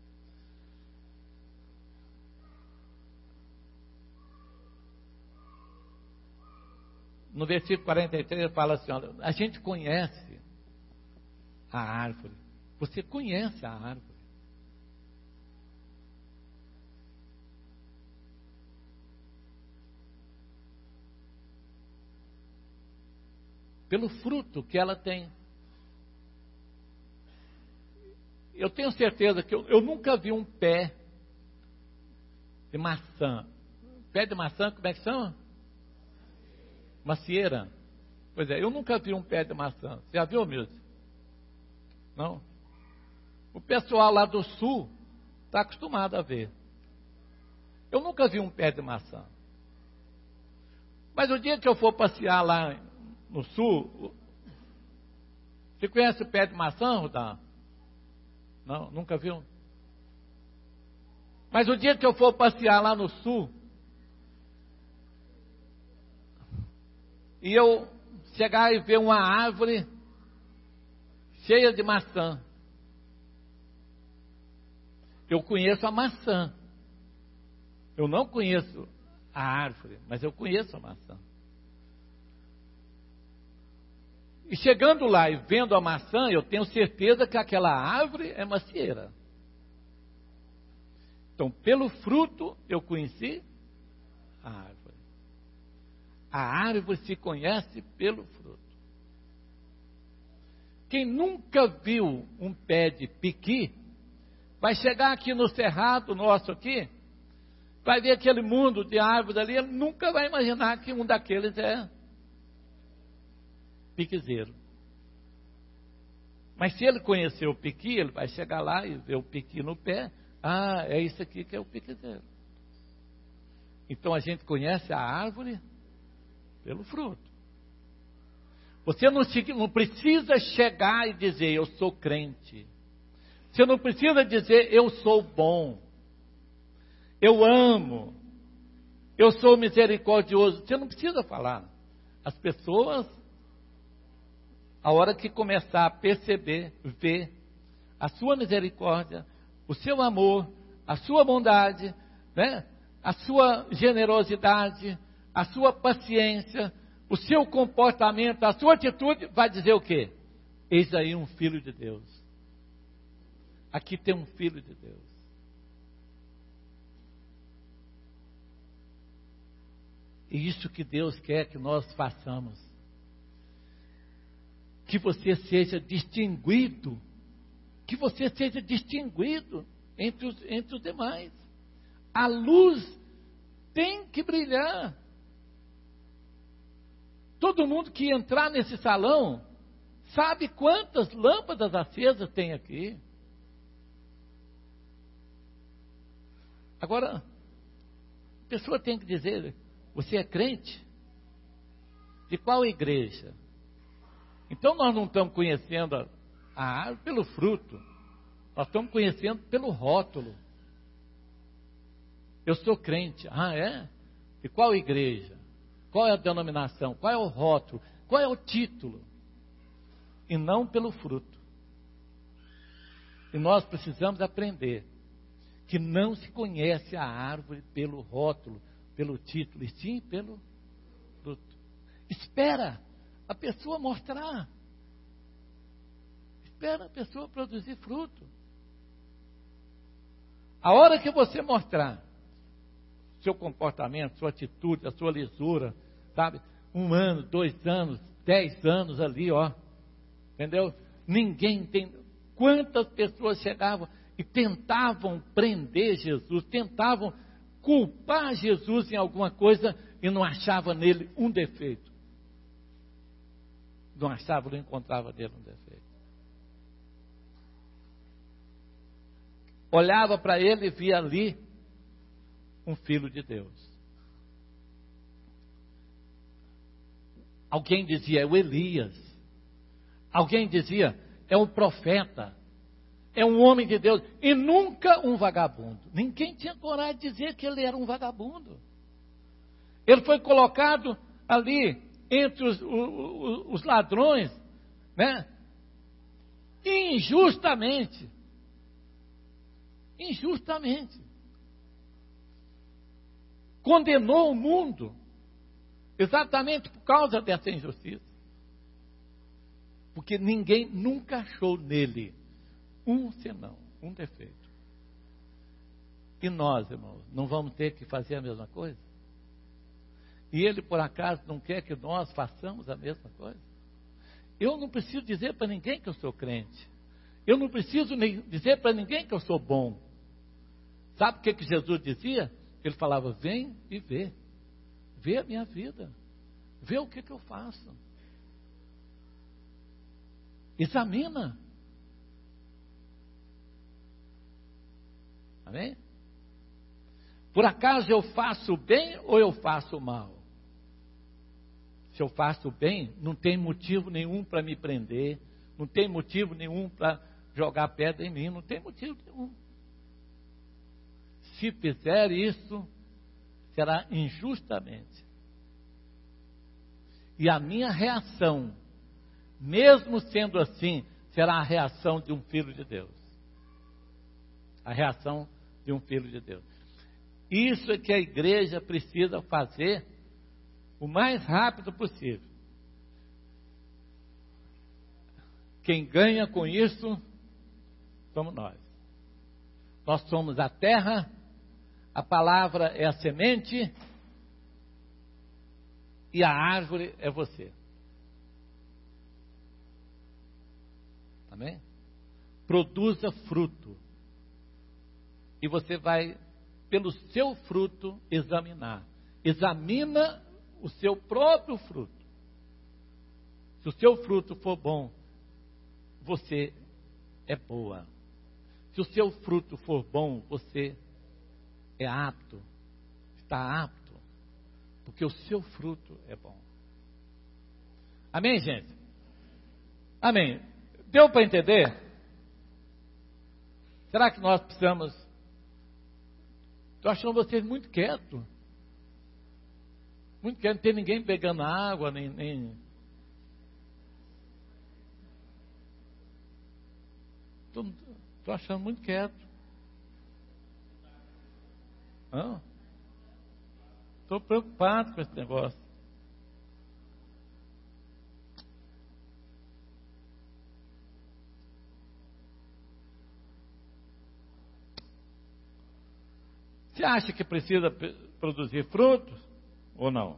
No versículo 43 fala assim, olha, a gente conhece a árvore. Você conhece a árvore. Pelo fruto que ela tem. Eu tenho certeza que eu nunca vi um pé de maçã. Pé de maçã, como é que chama? Macieira. Pois é, eu nunca vi um pé de maçã. Você já viu, Milton? Não? O pessoal lá do sul está acostumado a ver. Eu nunca vi um pé de maçã. Mas o dia que eu for passear lá no sul, você conhece o pé de maçã, Rudá? Não, nunca viu? Mas o dia que eu for passear lá no sul, e eu chegar e ver uma árvore cheia de maçã, eu conheço a maçã. Eu não conheço a árvore, mas eu conheço a maçã. E chegando lá e vendo a maçã, eu tenho certeza que aquela árvore é macieira. Então, pelo fruto, eu conheci a árvore. A árvore se conhece pelo fruto. Quem nunca viu um pé de piqui, vai chegar aqui no cerrado nosso aqui, vai ver aquele mundo de árvores ali, ele nunca vai imaginar que um daqueles é piquezeiro. Mas se ele conhecer o piqui, ele vai chegar lá e ver o piqui no pé. Ah, é isso aqui que é o piquezeiro. Então a gente conhece a árvore pelo fruto. Você não precisa chegar e dizer, eu sou crente. Você não precisa dizer, eu sou bom. Eu amo. Eu sou misericordioso. Você não precisa falar. As pessoas, a hora que começar a perceber, ver a sua misericórdia, o seu amor, a sua bondade, né? A sua generosidade, a sua paciência, o seu comportamento, a sua atitude, vai dizer o quê? Eis aí um filho de Deus. Aqui tem um filho de Deus. E isso que Deus quer que nós façamos. Que você seja distinguido. Que você seja distinguido entre os demais. A luz tem que brilhar. Todo mundo que entrar nesse salão sabe quantas lâmpadas acesas tem aqui. Agora, a pessoa tem que dizer, você é crente? De qual igreja? Então nós não estamos conhecendo a árvore pelo fruto. Nós estamos conhecendo pelo rótulo. Eu sou crente. Ah, é? De qual igreja? Qual é a denominação? Qual é o rótulo? Qual é o título? E não pelo fruto. E nós precisamos aprender que não se conhece a árvore pelo rótulo, pelo título, e sim pelo fruto. Espera a pessoa mostrar. Espera a pessoa produzir fruto. A hora que você mostrar seu comportamento, sua atitude, a sua lisura, sabe? 1 ano, 2 anos, 10 anos ali, ó. Entendeu? Ninguém entende. Quantas pessoas chegavam e tentavam prender Jesus, tentavam culpar Jesus em alguma coisa e não achavam nele um defeito. Não achavam, não encontravam nele um defeito. Olhava para ele e via ali um filho de Deus. Alguém dizia, é o Elias. Alguém dizia, é o profeta. É um homem de Deus. E nunca um vagabundo. Ninguém tinha coragem de dizer que ele era um vagabundo. Ele foi colocado ali entre os ladrões, né? Injustamente. Injustamente. Condenou o mundo exatamente por causa dessa injustiça. Porque ninguém nunca achou nele um senão, um defeito. E nós, irmãos, não vamos ter que fazer a mesma coisa? E ele, por acaso, não quer que nós façamos a mesma coisa? Eu não preciso dizer para ninguém que eu sou crente. Eu não preciso dizer para ninguém que eu sou bom. Sabe o que Jesus dizia? Ele falava, vem e vê. Vê a minha vida. Vê o que eu faço. Examina. Amém? Por acaso eu faço bem ou eu faço mal? Se eu faço bem, não tem motivo nenhum para me prender. Não tem motivo nenhum para jogar pedra em mim. Não tem motivo nenhum. Se fizer isso, será injustamente. E a minha reação, mesmo sendo assim, será a reação de um filho de Deus. A reação de um filho de Deus. Isso é que a igreja precisa fazer o mais rápido possível. Quem ganha com isso somos nós. Nós somos a terra. A palavra é a semente e a árvore é você. Amém? Produza fruto. E você vai, pelo seu fruto, examinar. Examina o seu próprio fruto. Se o seu fruto for bom, você é boa. Se o seu fruto for bom, você é apto, está apto porque o seu fruto é bom. Amém, gente? Amém. Deu para entender? Será que nós precisamos... Estou achando vocês muito quietos. Muito quietos, não tem ninguém pegando água, nem... Estou achando muito quieto. Estou preocupado com esse negócio. Você acha que precisa produzir frutos ou não?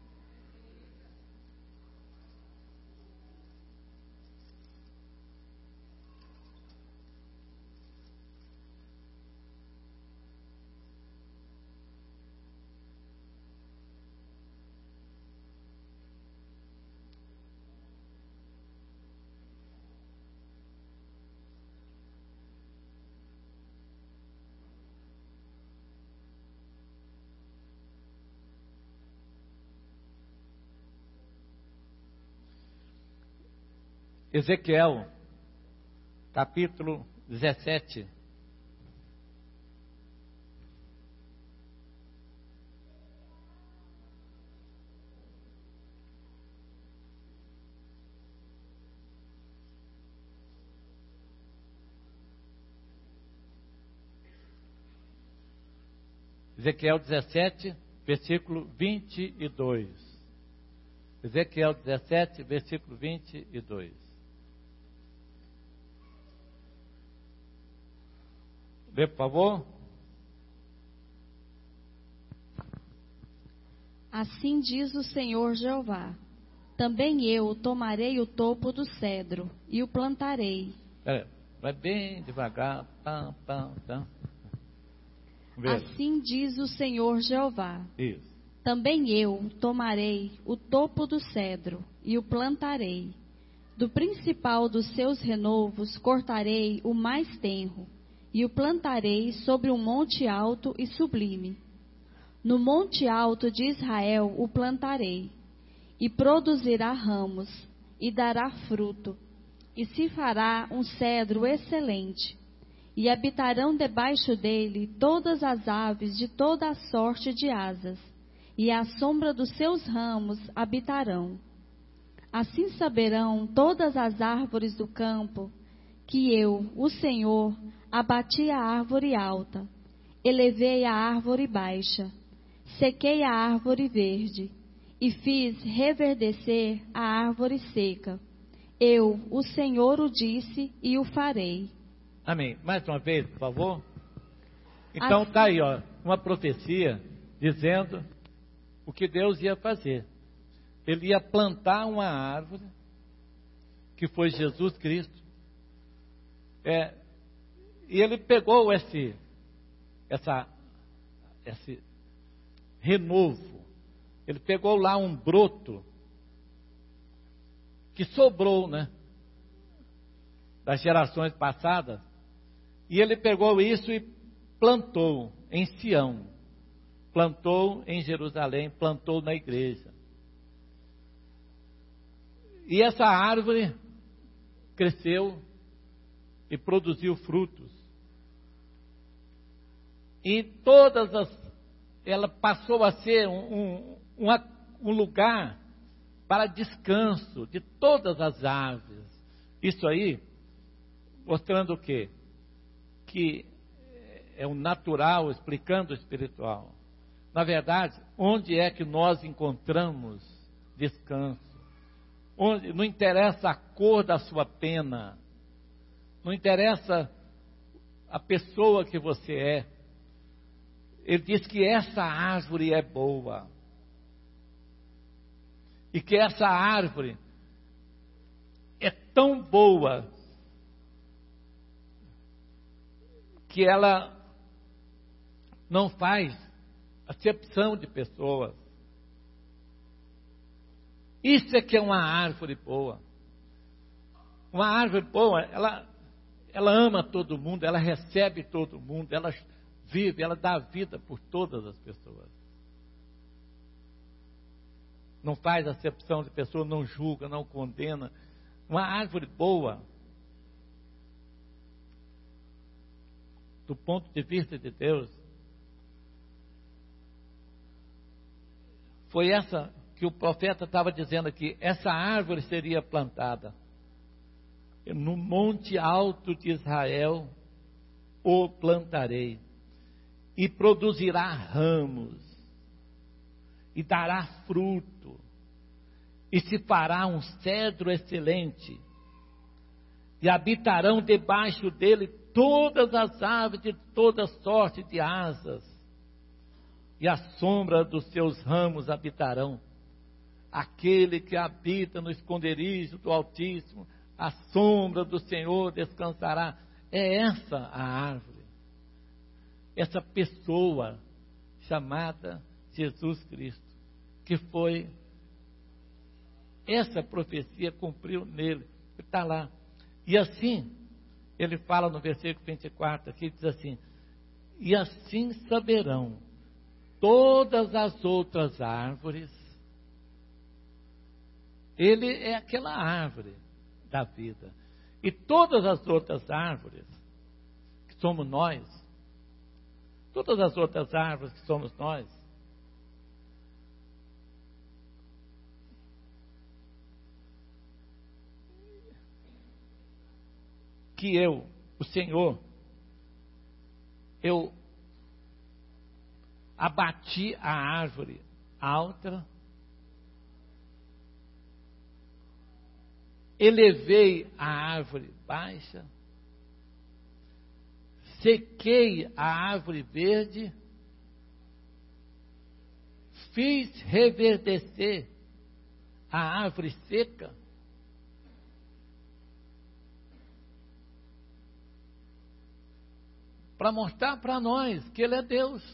Ezequiel, capítulo 17. Ezequiel 17, versículo 22. Ezequiel 17, versículo 22. Lê, por favor. Assim diz o Senhor Jeová: também eu tomarei o topo do cedro e o plantarei. Vai bem devagar. Assim diz o Senhor Jeová: Isso. também eu tomarei o topo do cedro e o plantarei. Do principal dos seus renovos cortarei o mais tenro e o plantarei sobre um monte alto e sublime. No monte alto de Israel o plantarei, e produzirá ramos, e dará fruto, e se fará um cedro excelente, e habitarão debaixo dele todas as aves de toda a sorte de asas, e à sombra dos seus ramos habitarão. Assim saberão todas as árvores do campo, que eu, o Senhor, abati a árvore alta, elevei a árvore baixa, sequei a árvore verde, e fiz reverdecer a árvore seca. Eu, o Senhor, o disse e o farei. Amém. Mais uma vez, por favor. Então está aí, uma profecia dizendo o que Deus ia fazer. Ele ia plantar uma árvore, que foi Jesus Cristo. E ele pegou esse renovo. Ele pegou lá um broto que sobrou, né, das gerações passadas. E ele pegou isso e plantou em Sião, plantou em Jerusalém, plantou na igreja. E essa árvore cresceu e produziu frutos. E ela passou a ser um lugar para descanso de todas as aves. Isso aí, mostrando o quê? Que é o natural explicando o espiritual. Na verdade, onde é que nós encontramos descanso? Onde, não interessa a cor da sua pena, não interessa a pessoa que você é. Ele diz que essa árvore é boa. E que essa árvore é tão boa que ela não faz acepção de pessoas. Isso é que é uma árvore boa. Uma árvore boa, ela ama todo mundo, ela recebe todo mundo, ela vive, ela dá vida por todas as pessoas. não faz acepção de pessoa, não julga, não condena. Uma árvore boa, do ponto de vista de Deus, foi essa que o profeta estava dizendo aqui, essa árvore seria plantada no monte alto de Israel, o plantarei, e produzirá ramos, e dará fruto, e se fará um cedro excelente, e habitarão debaixo dele todas as aves de toda sorte de asas, e a sombra dos seus ramos habitarão. Aquele que habita no esconderijo do Altíssimo, a sombra do Senhor descansará. É essa a árvore, essa pessoa chamada Jesus Cristo, que foi, essa profecia cumpriu nele, está lá. E assim, ele fala no versículo 24, aqui diz assim, e assim saberão todas as outras árvores. Ele é aquela árvore da vida. E todas as outras árvores, que somos nós, todas as outras árvores que somos nós, que eu, o Senhor, eu abati a árvore alta, elevei a árvore baixa, sequei a árvore verde, fiz reverdecer a árvore seca, para mostrar para nós que Ele é Deus.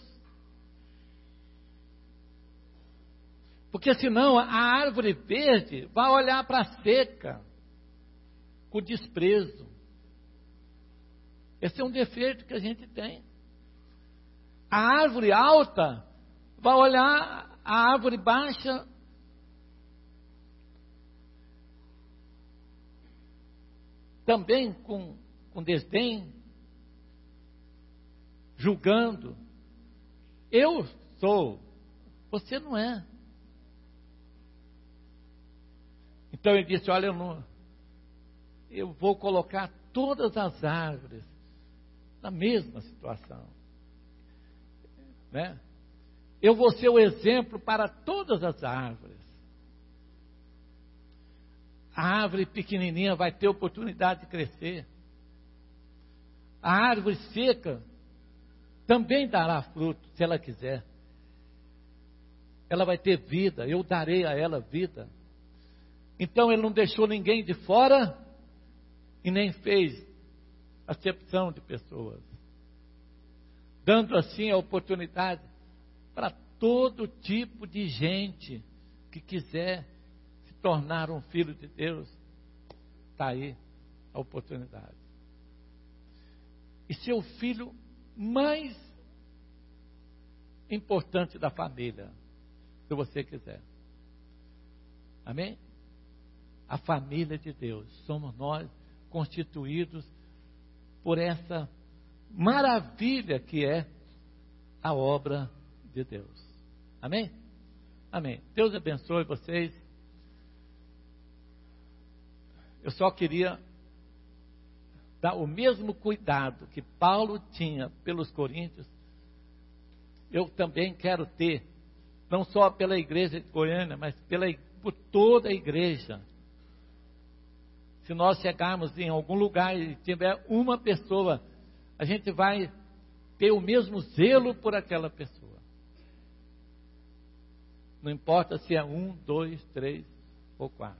Porque senão a árvore verde vai olhar para a seca com desprezo. Esse é um defeito que a gente tem. A árvore alta vai olhar a árvore baixa também com desdém, julgando. Eu sou, você não é. Então ele disse, olha, eu vou colocar todas as árvores na mesma situação, né? Eu vou ser o exemplo para todas as árvores. A árvore pequenininha vai ter oportunidade de crescer. A árvore seca também dará fruto, se ela quiser. Ela vai ter vida, eu darei a ela vida. Então ele não deixou ninguém de fora e nem fez acepção de pessoas, dando assim a oportunidade para todo tipo de gente que quiser se tornar um filho de Deus. Está aí a oportunidade. E ser o filho mais importante da família, se você quiser. Amém? A família de Deus, somos nós constituídos por essa maravilha que é a obra de Deus. Amém? Amém. Deus abençoe vocês. Eu só queria dar o mesmo cuidado que Paulo tinha pelos coríntios, eu também quero ter, não só pela igreja de Goiânia, mas por toda a igreja. Se nós chegarmos em algum lugar e tiver uma pessoa, a gente vai ter o mesmo zelo por aquela pessoa. Não importa se é 1, 2, 3 ou 4.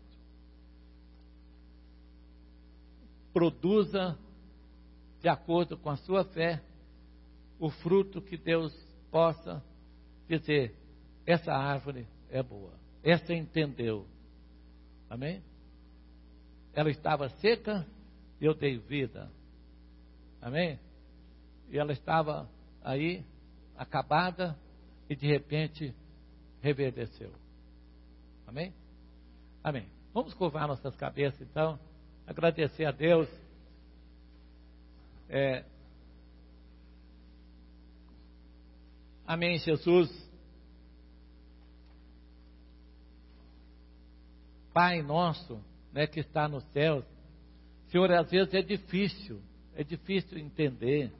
Produza, de acordo com a sua fé, o fruto que Deus possa dizer, essa árvore é boa, essa entendeu. Amém? Ela estava seca e eu dei vida. Amém? E ela estava aí, acabada, e de repente reverdeceu. Amém? Amém. Vamos curvar nossas cabeças, então. Agradecer a Deus. Amém, Jesus. Pai nosso, né, que está nos céus. Senhor, às vezes é difícil entender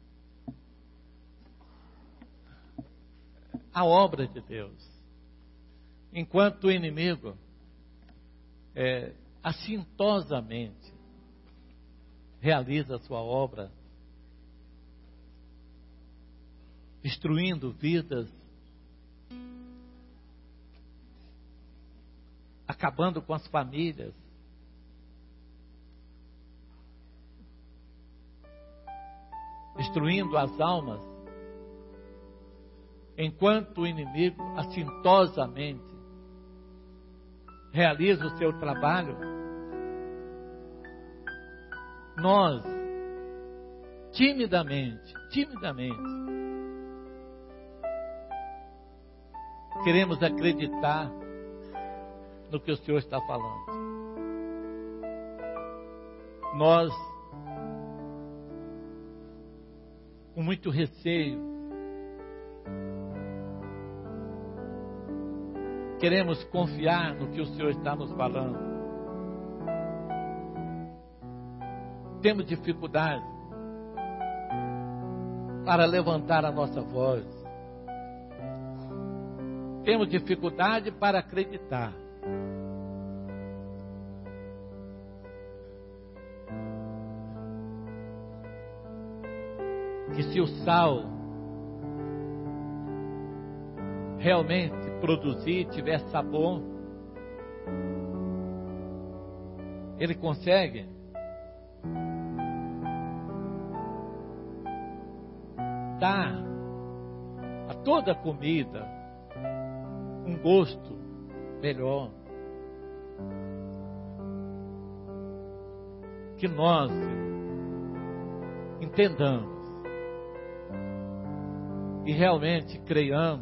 a obra de Deus. Enquanto o inimigo, assintosamente, realiza a sua obra, destruindo vidas, acabando com as famílias, destruindo as almas, enquanto o inimigo assintosamente realiza o seu trabalho, nós timidamente queremos acreditar no que o Senhor está falando. Nós, com muito receio, queremos confiar no que o Senhor está nos falando. Temos dificuldade para levantar a nossa voz. Temos dificuldade para acreditar. Que se o sal realmente produzir, tiver sabor, ele consegue dar a toda a comida um gosto melhor. Que nós entendamos e realmente creiamos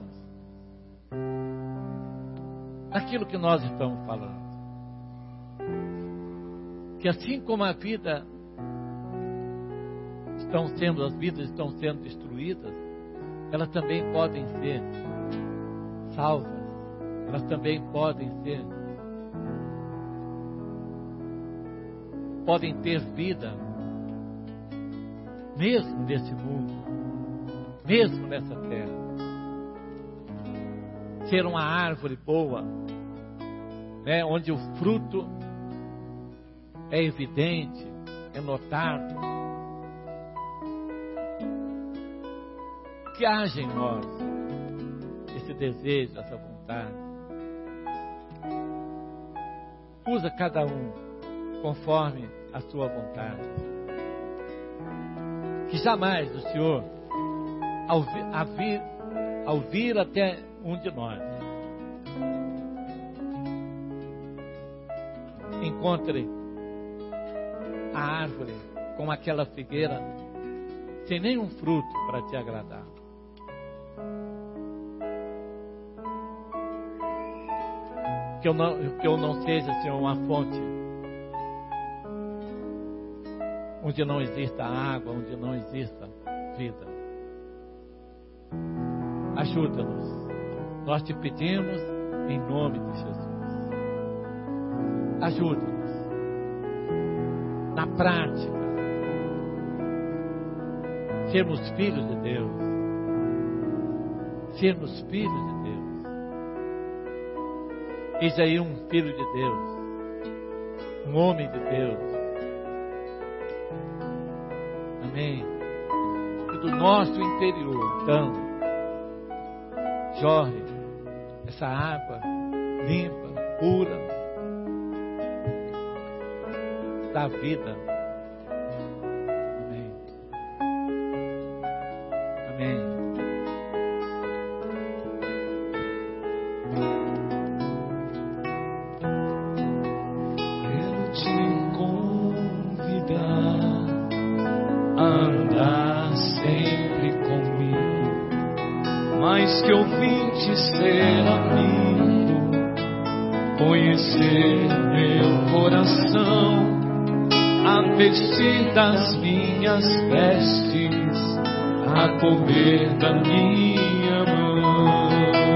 naquilo que nós estamos falando. Que assim como a vida as vidas estão sendo destruídas, elas também podem ser salvas, elas também podem ter vida, mesmo nesse mundo, mesmo nessa terra. Ser uma árvore boa, né, onde o fruto é evidente, é notado. Que haja em nós esse desejo, essa vontade. Usa cada um conforme a sua vontade. Que jamais o Senhor, ao vir até um de nós, encontre a árvore com aquela figueira sem nenhum fruto para te agradar. Que eu não seja, Senhor, uma fonte onde não exista água, onde não exista vida. Ajuda-nos. Nós te pedimos em nome de Jesus. Ajuda-nos na prática, sermos filhos de Deus. Sermos filhos de Deus. Eis aí um filho de Deus, um homem de Deus. Amém. E do nosso interior, então, jorre essa água limpa, pura, da vida. Amém. Amém. Que eu vim te ser amigo, conhecer meu coração, a vestir das minhas vestes, a comer da minha mão.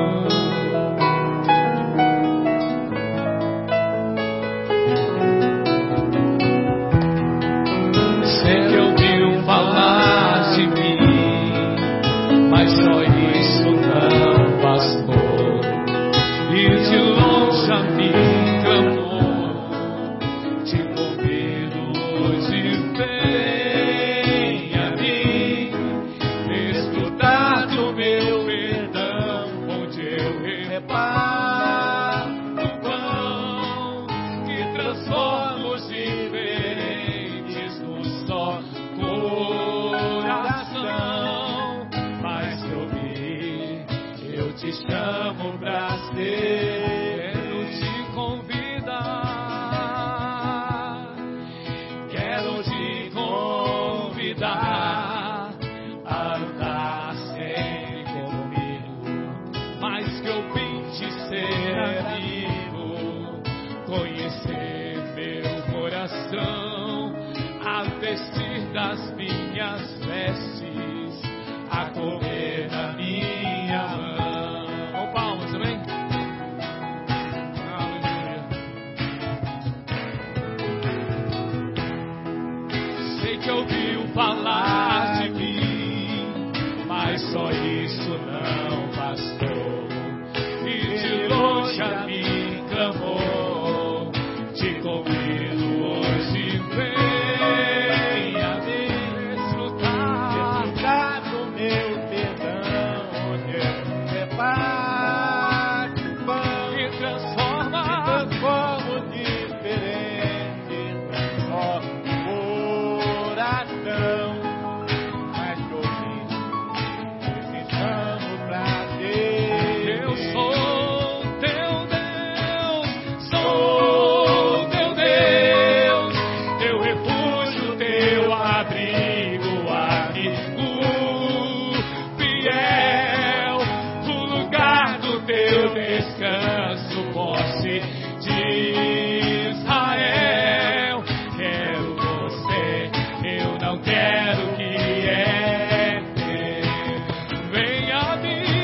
Sei que ouviu falar de mim, mas só isso não bastou, e de longe a mim clamou, te convido hoje, vem a mim, desfrutar do meu perdão, onde eu reparo o pão que transforma os diferentes num só coração. Mas que ouvir, eu te chamo pra ser. Quero te convidar a andar sempre comigo, mais que eu vim te ser amigo, conhecer meu coração, a vestir das minhas vestes, a comer da minha mão. Com palmas também. Aleluia. Sei que ouviu falar de mim, mas só isso não bastou, e de longe a mim clamou, te convido hoje, vem a mim, desfrutar do meu perdão, onde eu reparo o pão que transforma os diferentes num só coração. Mas que ouvi, eu te chamo pra Deus. Eu sou teu Deus, sou teu Deus, teu refúgio, teu abrigo, amigo fiel, o lugar do teu descanso, posse de Israel. Quero você, eu não quero que é teu. Vem a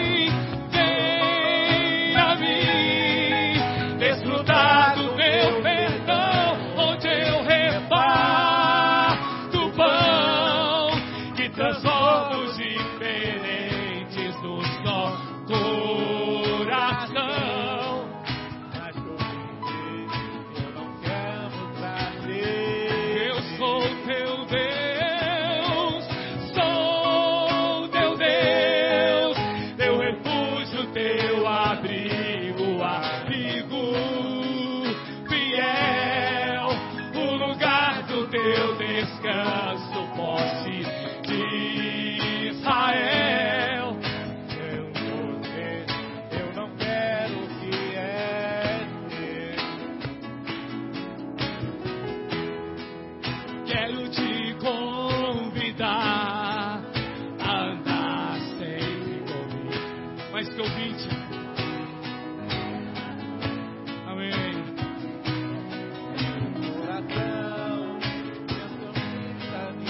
mim, desfrutar do meu perdão, onde eu reparo do pão que transforma os diferentes num só coração. Mas eu não quero prazer. Eu sou teu Deus, sou teu Deus, teu refúgio, teu abrigo, amigo fiel, o lugar do teu descanso, posse de Israel. Eu não quero que é teu. Quero te convidar a andar sempre comigo, mais que ouvinte. Amém. Coração, penso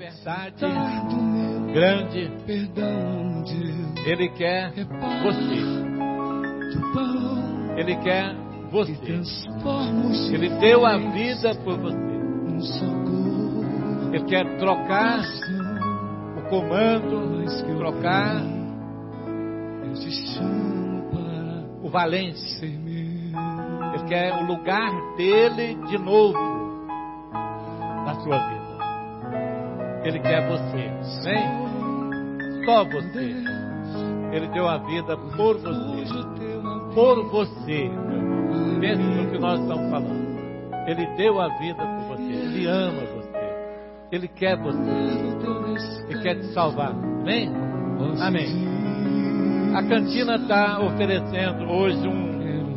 verdade do meu grande. perdão, Deus, Ele quer você. do pão Ele quer que você. transforma os Ele deu a vida por você. num só corpo. Ele quer trocar o comando, trocar Eu te chamo para o valente. ser meu. Ele quer o lugar dele de novo na sua vida. Ele quer você, amém? Só você. Ele deu a vida por você. Por você, meu irmão. Pense no que nós estamos falando. Ele deu a vida por você. Ele ama você. Ele quer você. Ele quer te salvar. Amém? Amém. A cantina está oferecendo hoje um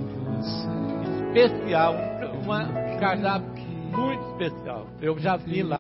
especial, um cardápio muito especial. Eu já vi lá.